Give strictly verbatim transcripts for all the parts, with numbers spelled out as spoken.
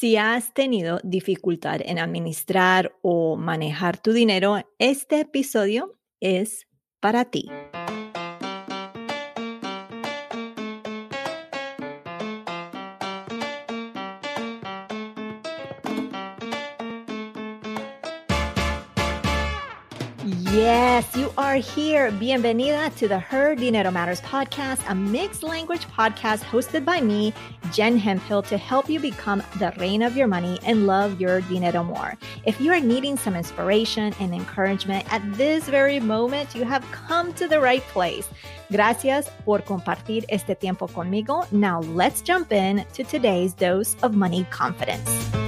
Si has tenido dificultad en administrar o manejar tu dinero, este episodio es para ti. Yes, you are here. Bienvenida to the Her Dinero Matters podcast, a mixed language podcast hosted by me, Jen Hemphill, to help you become the reina of your money and love your dinero more. If you are needing some inspiration and encouragement at this very moment, you have come to the right place. Gracias por compartir este tiempo conmigo. Now let's jump in to today's dose of money confidence.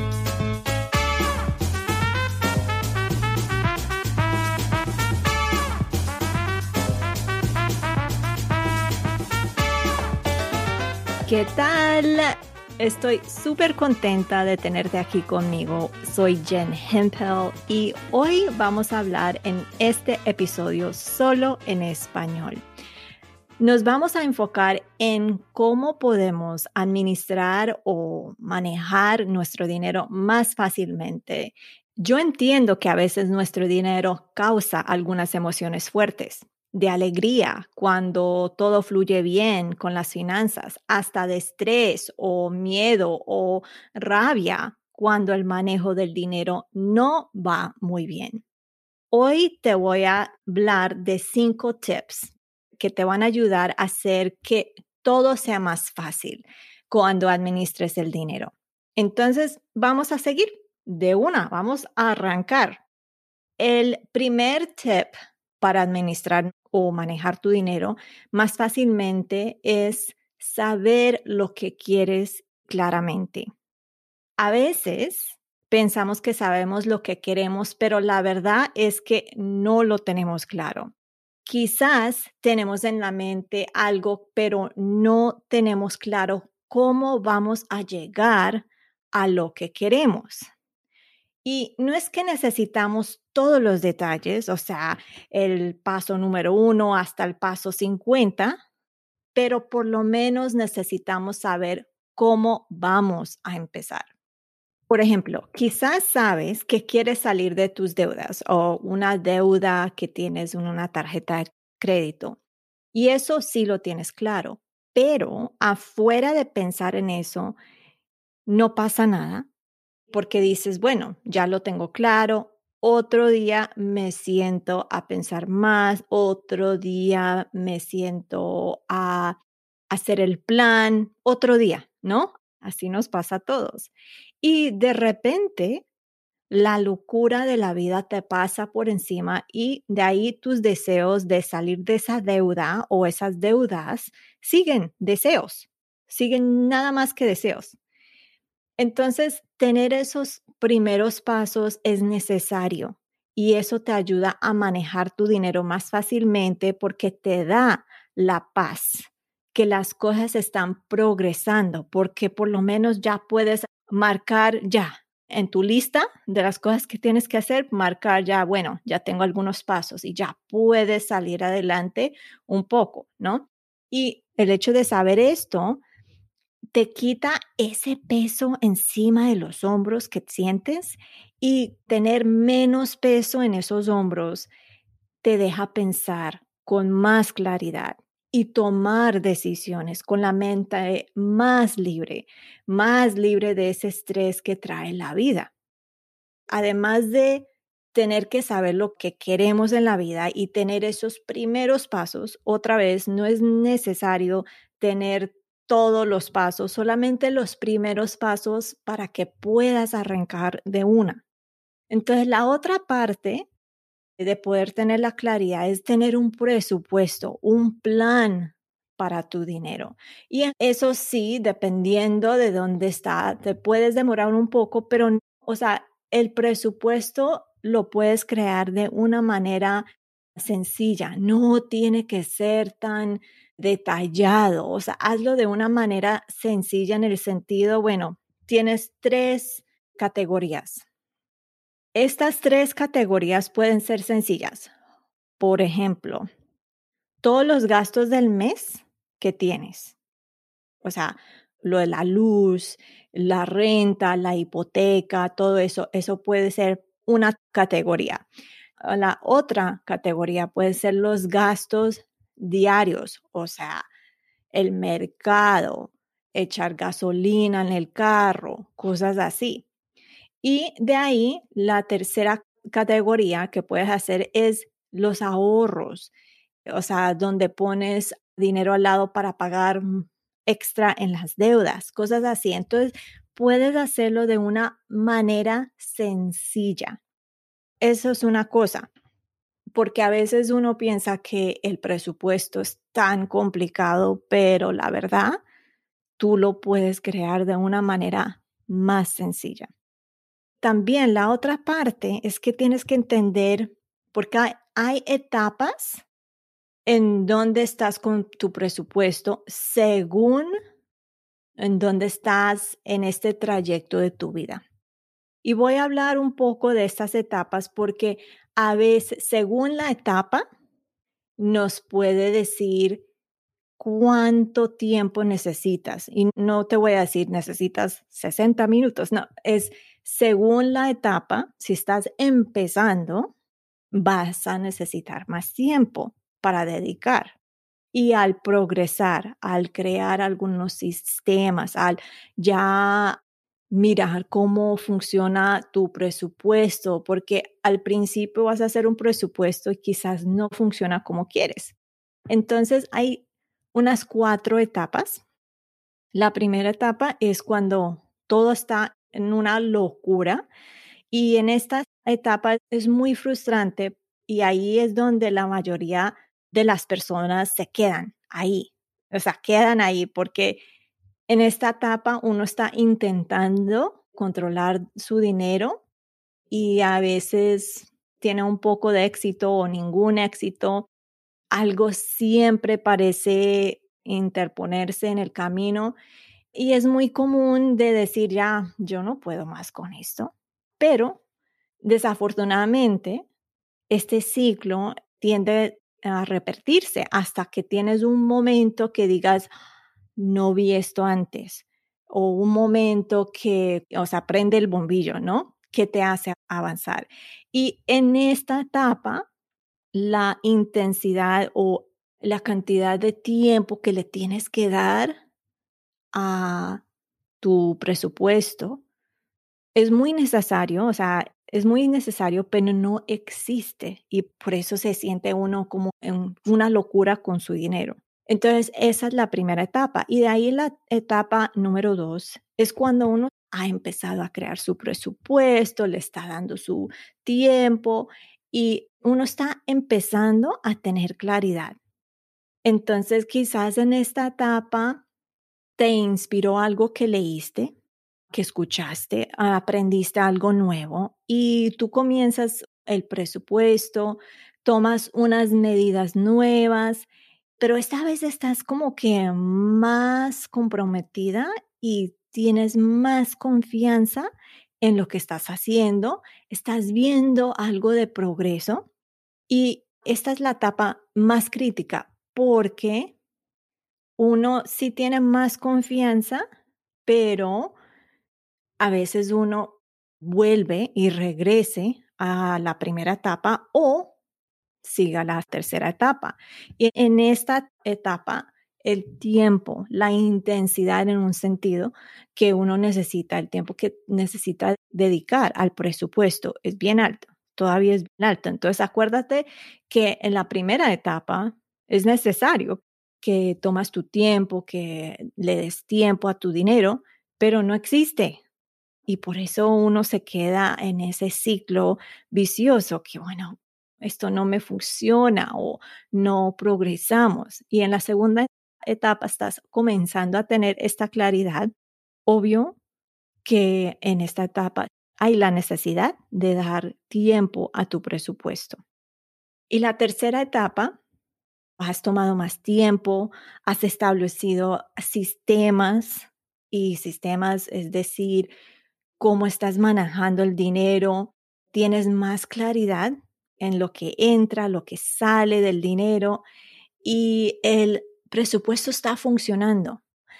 ¿Qué tal? Estoy súper contenta de tenerte aquí conmigo. Soy Jen Hemphill y hoy vamos a hablar en este episodio solo en español. Nos vamos a enfocar en cómo podemos administrar o manejar nuestro dinero más fácilmente. Yo entiendo que a veces nuestro dinero causa algunas emociones fuertes, de alegría cuando todo fluye bien con las finanzas, hasta de estrés o miedo o rabia cuando el manejo del dinero no va muy bien. Hoy te voy a hablar de cinco tips que te van a ayudar a hacer que todo sea más fácil cuando administres el dinero. Entonces, vamos a seguir de una, vamos a arrancar. El primer tip para administrar o manejar tu dinero más fácilmente es saber lo que quieres claramente. A veces pensamos que sabemos lo que queremos, pero la verdad es que no lo tenemos claro. Quizás tenemos en la mente algo, pero no tenemos claro cómo vamos a llegar a lo que queremos. Y no es que necesitamos todos los detalles, o sea, el paso número uno hasta el paso cincuenta, pero por lo menos necesitamos saber cómo vamos a empezar. Por ejemplo, quizás sabes que quieres salir de tus deudas o una deuda que tienes en una tarjeta de crédito. Y eso sí lo tienes claro, pero afuera de pensar en eso, no pasa nada. Porque dices, bueno, ya lo tengo claro, otro día me siento a pensar más, otro día me siento a hacer el plan, otro día, ¿no? Así nos pasa a todos. Y de repente, la locura de la vida te pasa por encima y de ahí tus deseos de salir de esa deuda o esas deudas siguen deseos, siguen nada más que deseos. Entonces, tener esos primeros pasos es necesario y eso te ayuda a manejar tu dinero más fácilmente porque te da la paz, que las cosas están progresando, porque por lo menos ya puedes marcar ya en tu lista de las cosas que tienes que hacer, marcar ya, bueno, ya tengo algunos pasos y ya puedes salir adelante un poco, ¿no? Y el hecho de saber esto te quita ese peso encima de los hombros que sientes y tener menos peso en esos hombros te deja pensar con más claridad y tomar decisiones con la mente más libre, más libre de ese estrés que trae la vida. Además de tener que saber lo que queremos en la vida y tener esos primeros pasos, otra vez, no es necesario tener todos los pasos, solamente los primeros pasos para que puedas arrancar de una. Entonces, la otra parte de poder tener la claridad es tener un presupuesto, un plan para tu dinero. Y eso sí, dependiendo de dónde está, te puedes demorar un poco, pero, o sea, el presupuesto lo puedes crear de una manera sencilla, no tiene que ser tan detallado, o sea, hazlo de una manera sencilla en el sentido, bueno, tienes tres categorías. Estas tres categorías pueden ser sencillas. Por ejemplo, todos los gastos del mes que tienes. O sea, lo de la luz, la renta, la hipoteca, todo eso, eso puede ser una categoría. Ah, La otra categoría puede ser los gastos diarios, o sea, el mercado, echar gasolina en el carro, cosas así. Y de ahí, la tercera categoría que puedes hacer es los ahorros, o sea, donde pones dinero al lado para pagar mm, extra en las deudas, cosas así. Entonces, puedes hacerlo de una manera sencilla. Eso es una cosa, porque a veces uno piensa que el presupuesto es tan complicado, pero la verdad, tú lo puedes crear de una manera más sencilla. También la otra parte es que tienes que entender, porque hay, hay etapas en donde estás con tu presupuesto según en dónde estás en este trayecto de tu vida. Y voy a hablar un poco de estas etapas porque a veces, según la etapa, nos puede decir cuánto tiempo necesitas. Y no te voy a decir necesitas sesenta minutos, no, es según la etapa, si estás empezando, vas a necesitar más tiempo para dedicar. Y al progresar, al crear algunos sistemas, al ya mirar cómo funciona tu presupuesto, porque al principio vas a hacer un presupuesto y quizás no funciona como quieres. Entonces hay unas cuatro etapas. La primera etapa es cuando todo está en una locura y en esta etapa es muy frustrante y ahí es donde la mayoría de las personas se quedan ahí, o sea, quedan ahí porque en esta etapa uno está intentando controlar su dinero y a veces tiene un poco de éxito o ningún éxito. Algo siempre parece interponerse en el camino y es muy común de decir, ya, yo no puedo más con esto, pero desafortunadamente, este ciclo tiende a repetirse hasta que tienes un momento que digas, no vi esto antes, o un momento que, o sea, prende el bombillo, ¿no? Que te hace avanzar. Y en esta etapa, la intensidad o la cantidad de tiempo que le tienes que dar a tu presupuesto es muy necesario, o sea, es muy necesario, pero no existe y por eso se siente uno como en una locura con su dinero. Entonces, esa es la primera etapa. Y de ahí la etapa número dos es cuando uno ha empezado a crear su presupuesto, le está dando su tiempo y uno está empezando a tener claridad. Entonces, quizás en esta etapa te inspiró algo que leíste, que escuchaste, aprendiste algo nuevo y tú comienzas el presupuesto, tomas unas medidas nuevas, pero esta vez estás como que más comprometida y tienes más confianza en lo que estás haciendo, estás viendo algo de progreso y esta es la etapa más crítica porque uno sí tiene más confianza, pero a veces uno vuelve y regrese a la primera etapa o siga la tercera etapa. Y en esta etapa, el tiempo, la intensidad en un sentido que uno necesita, el tiempo que necesita dedicar al presupuesto es bien alto, todavía es bien alto. Entonces, acuérdate que en la primera etapa es necesario que tomas tu tiempo, que le des tiempo a tu dinero, pero no existe. Y por eso uno se queda en ese ciclo vicioso que, bueno, esto no me funciona o no progresamos. Y en la segunda etapa estás comenzando a tener esta claridad. Obvio que en esta etapa hay la necesidad de dar tiempo a tu presupuesto. Y la tercera etapa, has tomado más tiempo, has establecido sistemas y sistemas, es decir, cómo estás manejando el dinero, tienes más claridad en lo que entra, lo que sale del dinero y el presupuesto está funcionando.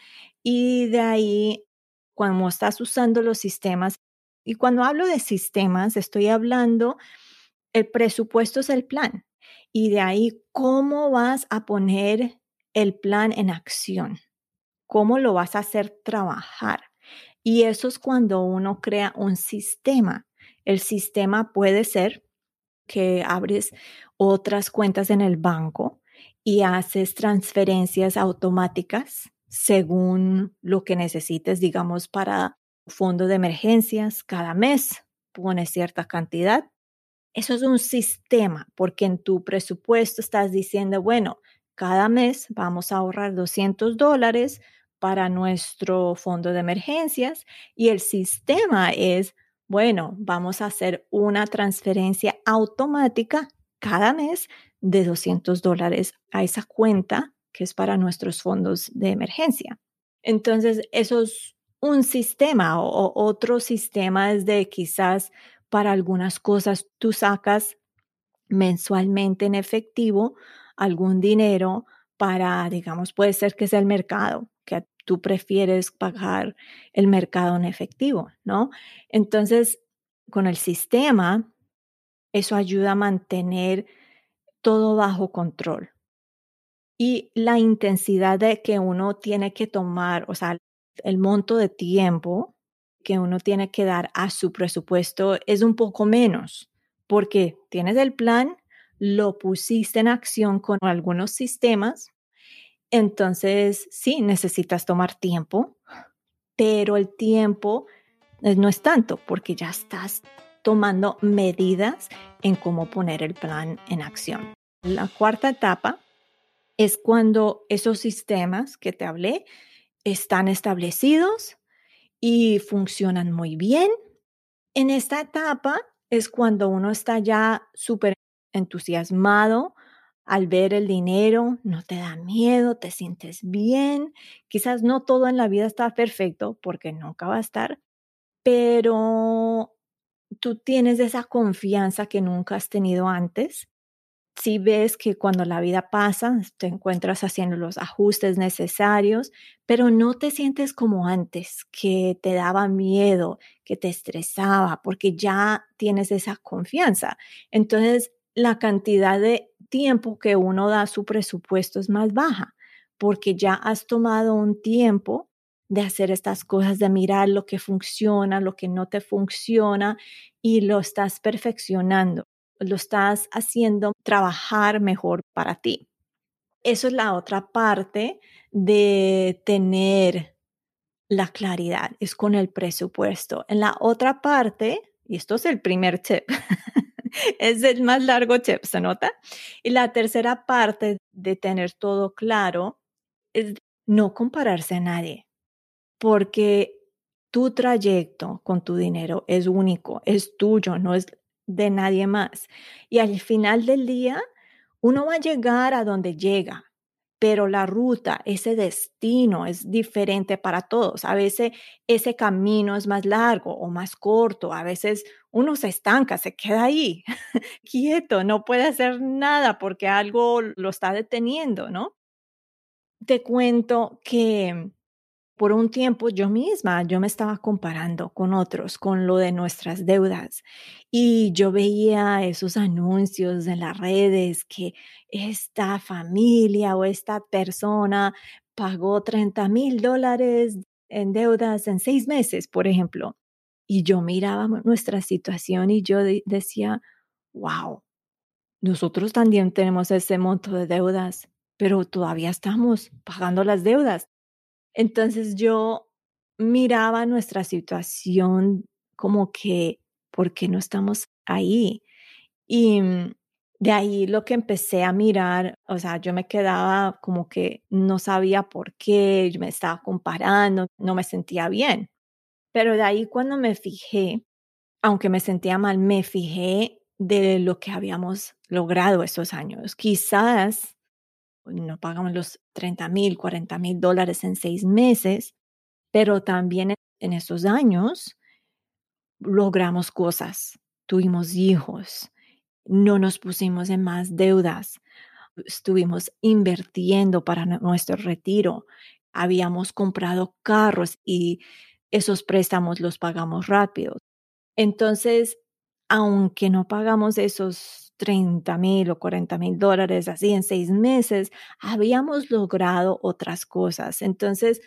Y de ahí, cuando estás usando los sistemas, y cuando hablo de sistemas, estoy hablando, el presupuesto es el plan. Y de ahí, ¿cómo vas a poner el plan en acción? ¿Cómo lo vas a hacer trabajar? Y eso es cuando uno crea un sistema. El sistema puede ser que abres otras cuentas en el banco y haces transferencias automáticas según lo que necesites, digamos, para fondo de emergencias cada mes, pones cierta cantidad. Eso es un sistema, porque en tu presupuesto estás diciendo, bueno, cada mes vamos a ahorrar doscientos dólares para nuestro fondo de emergencias y el sistema es, bueno, vamos a hacer una transferencia automática cada mes de doscientos dólares a esa cuenta que es para nuestros fondos de emergencia. Entonces, eso es un sistema o, o otro sistema es de quizás para algunas cosas tú sacas mensualmente en efectivo algún dinero para, digamos, puede ser que sea el mercado, que tú prefieres pagar el mercado en efectivo, ¿no? Entonces, con el sistema, eso ayuda a mantener todo bajo control. Y la intensidad de que uno tiene que tomar, o sea, el monto de tiempo que uno tiene que dar a su presupuesto es un poco menos, porque tienes el plan, lo pusiste en acción con algunos sistemas, entonces sí, necesitas tomar tiempo, pero el tiempo eh, no es tanto porque ya estás tomando medidas en cómo poner el plan en acción. La cuarta etapa es cuando esos sistemas que te hablé están establecidos y funcionan muy bien. En esta etapa es cuando uno está ya súper entusiasmado al ver el dinero, no te da miedo, te sientes bien. Quizás no todo en la vida está perfecto porque nunca va a estar, pero tú tienes esa confianza que nunca has tenido antes. Si ves que cuando la vida pasa, te encuentras haciendo los ajustes necesarios, pero no te sientes como antes, que te daba miedo, que te estresaba, porque ya tienes esa confianza. Entonces, la cantidad de tiempo que uno da a su presupuesto es más baja, porque ya has tomado un tiempo de hacer estas cosas, de mirar lo que funciona, lo que no te funciona y lo estás perfeccionando, lo estás haciendo trabajar mejor para ti. Eso es la otra parte de tener la claridad, es con el presupuesto. En la otra parte, y esto es el primer tip, es el más largo tip, ¿se nota? Y la tercera parte de tener todo claro es no compararse a nadie, porque tu trayecto con tu dinero es único, es tuyo, no es de nadie más. Y al final del día, uno va a llegar a donde llega, pero la ruta, ese destino es diferente para todos. A veces ese camino es más largo o más corto, a veces uno se estanca, se queda ahí, quieto, no puede hacer nada porque algo lo está deteniendo, ¿no? Te cuento que por un tiempo yo misma, yo me estaba comparando con otros, con lo de nuestras deudas. Y yo veía esos anuncios en las redes que esta familia o esta persona pagó treinta mil dólares en deudas en seis meses, por ejemplo. Y yo miraba mu- nuestra situación y yo de- decía, wow, nosotros también tenemos ese monto de deudas, pero todavía estamos pagando las deudas. Entonces yo miraba nuestra situación como que, ¿por qué no estamos ahí? Y mm, de ahí lo que empecé a mirar, o sea, yo me quedaba como que no sabía por qué, yo me estaba comparando, no me sentía bien. Pero de ahí cuando me fijé, aunque me sentía mal, me fijé de lo que habíamos logrado esos años. Quizás no pagamos los treinta mil, cuarenta mil dólares en seis meses, pero también en en esos años logramos cosas, tuvimos hijos, no nos pusimos en más deudas, estuvimos invirtiendo para nue- nuestro retiro. habíamos comprado carros y esos préstamos los pagamos rápido. Entonces, aunque no pagamos esos treinta mil o cuarenta mil dólares así en seis meses, habíamos logrado otras cosas. Entonces,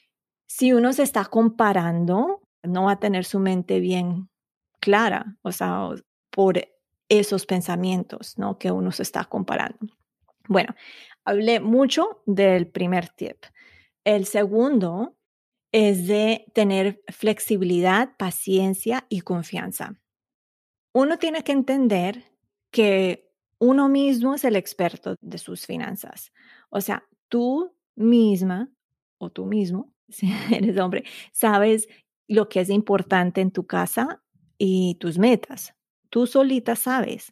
si uno se está comparando, no va a tener su mente bien clara, o sea, o- por esos pensamientos, ¿no? Que uno se está comparando. Bueno, hablé mucho del primer tip. El segundo es de tener flexibilidad, paciencia y confianza. Uno tiene que entender que uno mismo es el experto de sus finanzas. O sea, tú misma o tú mismo, si eres hombre, sabes lo que es importante en tu casa y tus metas. Tú solita sabes.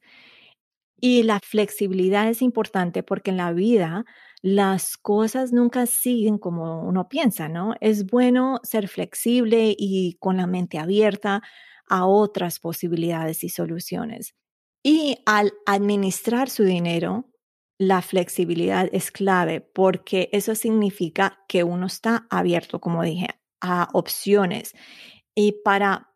Y la flexibilidad es importante porque en la vida las cosas nunca siguen como uno piensa, ¿no? Es bueno ser flexible y con la mente abierta a otras posibilidades y soluciones. Y al administrar su dinero, la flexibilidad es clave porque eso significa que uno está abierto, como dije, a opciones. Y para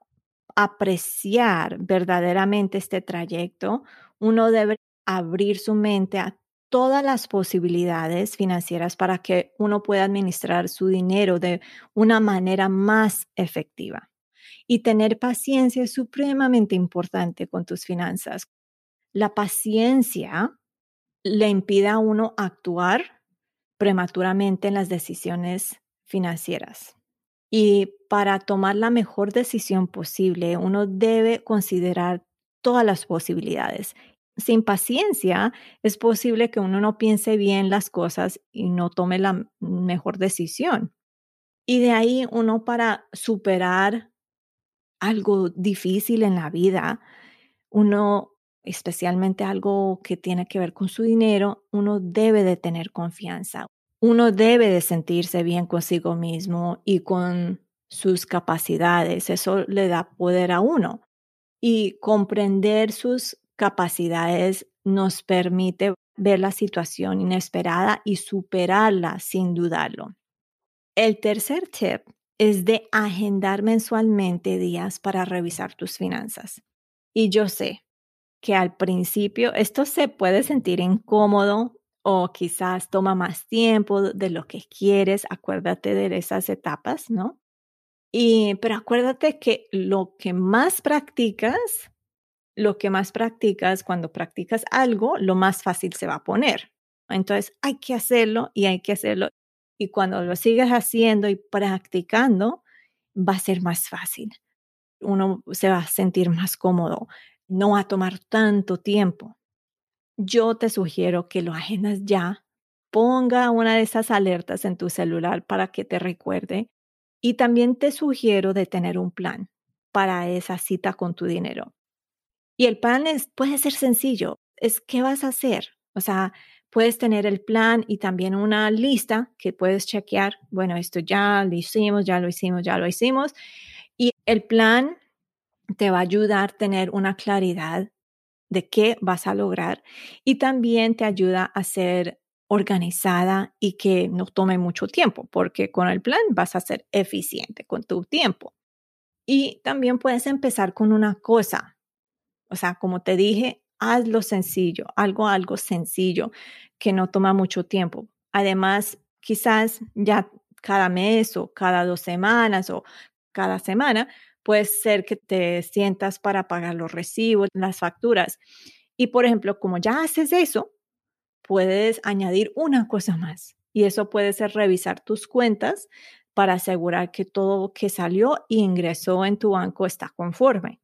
apreciar verdaderamente este trayecto, uno debe abrir su mente a todas las posibilidades financieras para que uno pueda administrar su dinero de una manera más efectiva. Y tener paciencia es supremamente importante con tus finanzas. La paciencia le impide a uno actuar prematuramente en las decisiones financieras. Y para tomar la mejor decisión posible, uno debe considerar todas las posibilidades. Sin paciencia, es posible que uno no piense bien las cosas y no tome la mejor decisión. Y de ahí uno para superar algo difícil en la vida, uno, especialmente algo que tiene que ver con su dinero, uno debe de tener confianza. Uno debe de sentirse bien consigo mismo y con sus capacidades. Eso le da poder a uno. Y comprender sus capacidades nos permite ver la situación inesperada y superarla sin dudarlo. El tercer tip es de agendar mensualmente días para revisar tus finanzas. Y yo sé que al principio esto se puede sentir incómodo o quizás toma más tiempo de lo que quieres. Acuérdate de esas etapas, ¿no? Y, pero acuérdate que lo que más practicas, lo que más practicas, cuando practicas algo, lo más fácil se va a poner. Entonces hay que hacerlo y hay que hacerlo. Y cuando lo sigues haciendo y practicando, va a ser más fácil. Uno se va a sentir más cómodo. No va a tomar tanto tiempo. Yo te sugiero que lo agendas ya. Ponga una de esas alertas en tu celular para que te recuerde. Y también te sugiero de tener un plan para esa cita con tu dinero. Y el plan es, puede ser sencillo. Es qué vas a hacer. O sea, puedes tener el plan y también una lista que puedes chequear. Bueno, esto ya lo hicimos, ya lo hicimos, ya lo hicimos. Y el plan te va a ayudar a tener una claridad de qué vas a lograr y también te ayuda a ser organizada y que no tome mucho tiempo, porque con el plan vas a ser eficiente con tu tiempo. Y también puedes empezar con una cosa, o sea, como te dije, hazlo sencillo, algo, algo sencillo que no toma mucho tiempo. Además, quizás ya cada mes o cada dos semanas o cada semana, puede ser que te sientas para pagar los recibos, las facturas. Y por ejemplo, como ya haces eso, puedes añadir una cosa más. Y eso puede ser revisar tus cuentas para asegurar que todo que salió e ingresó en tu banco está conforme.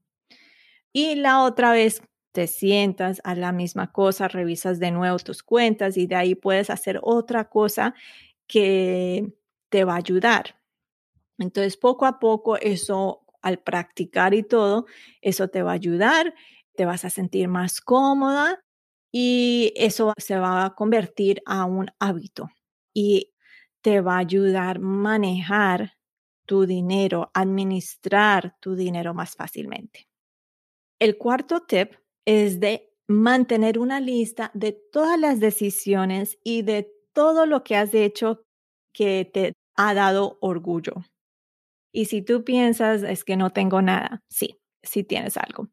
Y la otra vez te sientas a la misma cosa, revisas de nuevo tus cuentas y de ahí puedes hacer otra cosa que te va a ayudar. Entonces, poco a poco, eso al practicar y todo, eso te va a ayudar, te vas a sentir más cómoda y eso se va a convertir a un hábito y te va a ayudar a manejar tu dinero, administrar tu dinero más fácilmente. El cuarto tip es de mantener una lista de todas las decisiones y de todo lo que has hecho que te ha dado orgullo. Y si tú piensas, es que no tengo nada, sí, sí tienes algo.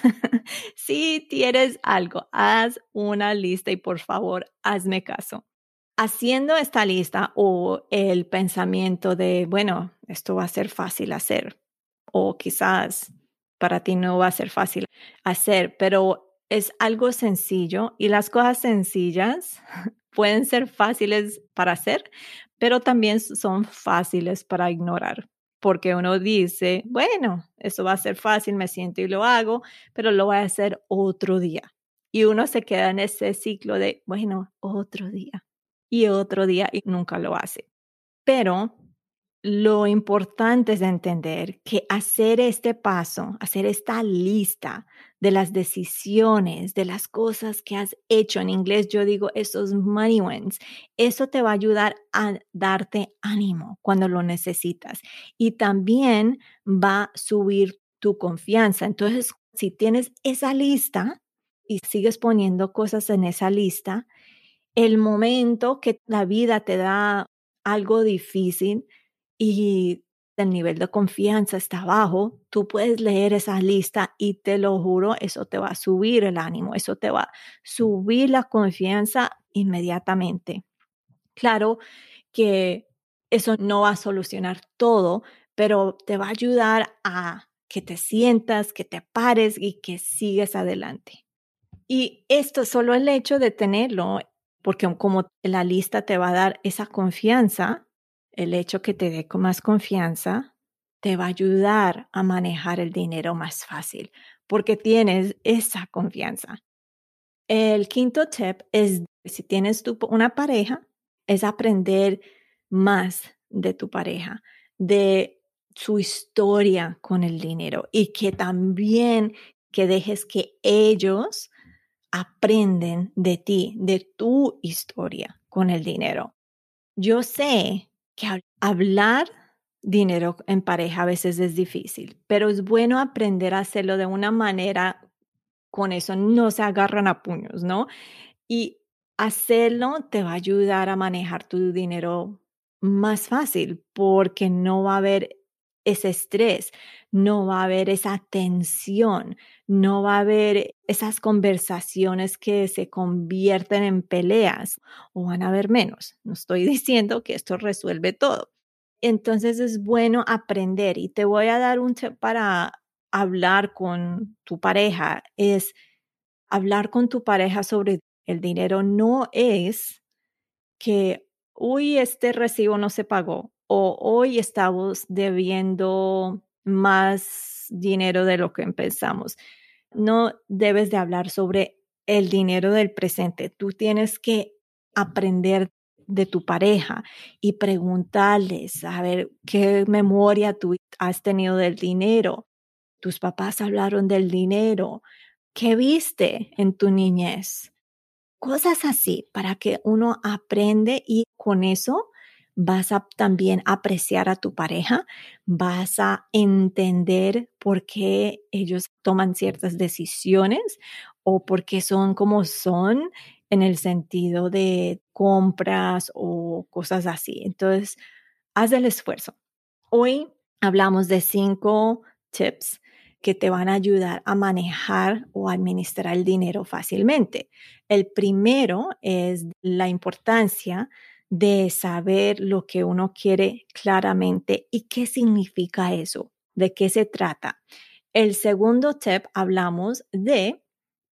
Sí tienes algo. Haz una lista y por favor, hazme caso. Haciendo esta lista o el pensamiento de, bueno, esto va a ser fácil hacer, o quizás para ti no va a ser fácil hacer, pero es algo sencillo y las cosas sencillas pueden ser fáciles para hacer, pero también son fáciles para ignorar, porque uno dice, bueno, eso va a ser fácil, me siento y lo hago, pero lo voy a hacer otro día. Y uno se queda en ese ciclo de, bueno, otro día y otro día y nunca lo hace. Pero lo importante es entender que hacer este paso, hacer esta lista de las decisiones, de las cosas que has hecho, en inglés yo digo esos money wins, eso te va a ayudar a darte ánimo cuando lo necesitas y también va a subir tu confianza. Entonces, si tienes esa lista y sigues poniendo cosas en esa lista, el momento que la vida te da algo difícil y el nivel de confianza está bajo, tú puedes leer esa lista y te lo juro, eso te va a subir el ánimo, eso te va a subir la confianza inmediatamente. Claro que eso no va a solucionar todo, pero te va a ayudar a que te sientas, que te pares y que sigues adelante. Y esto solo el hecho de tenerlo, porque como la lista te va a dar esa confianza, el hecho que te dé con más confianza, te va a ayudar a manejar el dinero más fácil, porque tienes esa confianza. El quinto tip es, si tienes tu, una pareja, es aprender más de tu pareja, de su historia con el dinero y que también que dejes que ellos aprenden de ti, de tu historia con el dinero. Yo sé que hab- hablar dinero en pareja a veces es difícil, pero es bueno aprender a hacerlo de una manera con eso, no se agarran a puños, ¿no? Y hacerlo te va a ayudar a manejar tu dinero más fácil porque no va a haber ese estrés, no va a haber esa tensión, no va a haber esas conversaciones que se convierten en peleas o van a haber menos. No estoy diciendo que esto resuelve todo. Entonces es bueno aprender y te voy a dar un tip para hablar con tu pareja. Es hablar con tu pareja sobre el dinero no es que, uy, este recibo no se pagó o hoy estamos debiendo más dinero de lo que empezamos. No debes de hablar sobre el dinero del presente. Tú tienes que aprender de tu pareja y preguntarles, a ver, ¿qué memoria tú has tenido del dinero? Tus papás hablaron del dinero. ¿Qué viste en tu niñez? Cosas así para que uno aprende y con eso vas a también apreciar a tu pareja, vas a entender por qué ellos toman ciertas decisiones o por qué son como son en el sentido de compras o cosas así. Entonces, haz el esfuerzo. Hoy hablamos de cinco tips que te van a ayudar a manejar o administrar el dinero fácilmente. El primero es la importancia de saber lo que uno quiere claramente y qué significa eso, de qué se trata. El segundo tip hablamos de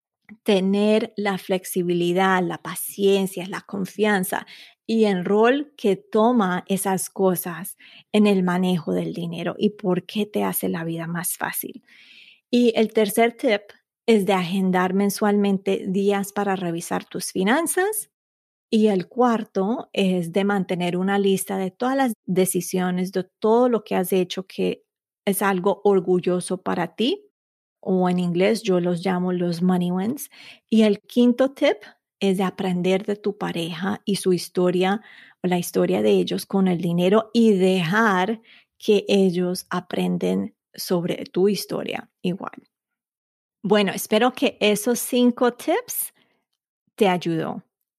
tener la flexibilidad, la paciencia, la confianza y el rol que toma esas cosas en el manejo del dinero y por qué te hace la vida más fácil. Y el tercer tip es de agendar mensualmente días para revisar tus finanzas. Y el cuarto es de mantener una lista de todas las decisiones, de todo lo que has hecho que es algo orgulloso para ti o en inglés yo los llamo los money wins. Y el quinto tip es de aprender de tu pareja y su historia o la historia de ellos con el dinero y dejar que ellos aprenden sobre tu historia igual. Bueno, espero que esos cinco tips te ayudó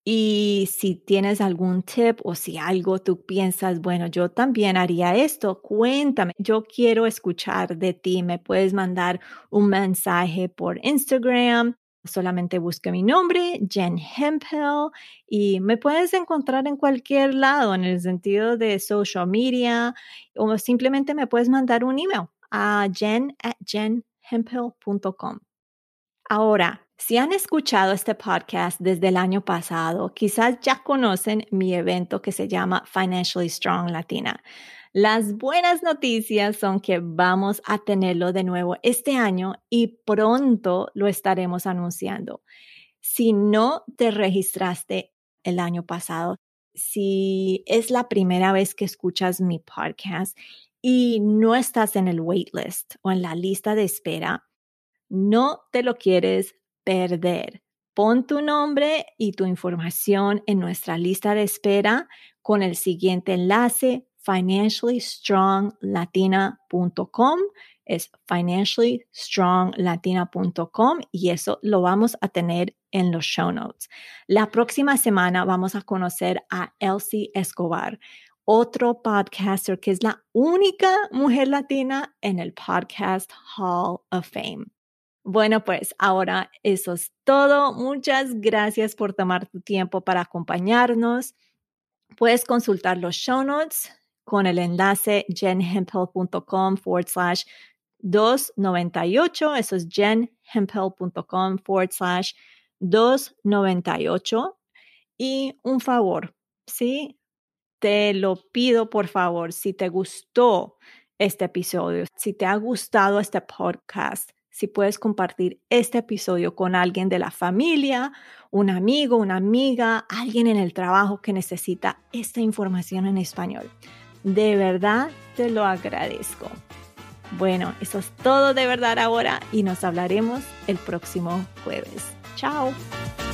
Y si tienes algún tip o si algo tú piensas, bueno, yo también haría esto, cuéntame. Yo quiero escuchar de ti. Me puedes mandar un mensaje por Instagram. Solamente busca mi nombre, Jen Hemphill, y me puedes encontrar en cualquier lado, en el sentido de social media, o simplemente me puedes mandar un email a jen at jen hemphill punto com. Ahora, si han escuchado este podcast desde el año pasado, quizás ya conocen mi evento que se llama Financially Strong Latina. Las buenas noticias son que vamos a tenerlo de nuevo este año y pronto lo estaremos anunciando. Si no te registraste el año pasado, si es la primera vez que escuchas mi podcast y no estás en el waitlist o en la lista de espera, no te lo quieres perder. Pon tu nombre y tu información en nuestra lista de espera con el siguiente enlace, financially strong latina punto com. Es financially strong latina punto com y eso lo vamos a tener en los show notes. La próxima semana vamos a conocer a Elsie Escobar, otro podcaster que es la única mujer latina en el Podcast Hall of Fame. Bueno, pues ahora eso es todo. Muchas gracias por tomar tu tiempo para acompañarnos. Puedes consultar los show notes con el enlace jenhemphill.com forward slash 298. Eso es jenhemphill.com forward slash 298. Y un favor, ¿sí? Te lo pido, por favor, si te gustó este episodio, si te ha gustado este podcast, si puedes compartir este episodio con alguien de la familia, un amigo, una amiga, alguien en el trabajo que necesita esta información en español. De verdad te lo agradezco. Bueno, eso es todo de verdad ahora y nos hablaremos el próximo jueves. Chao.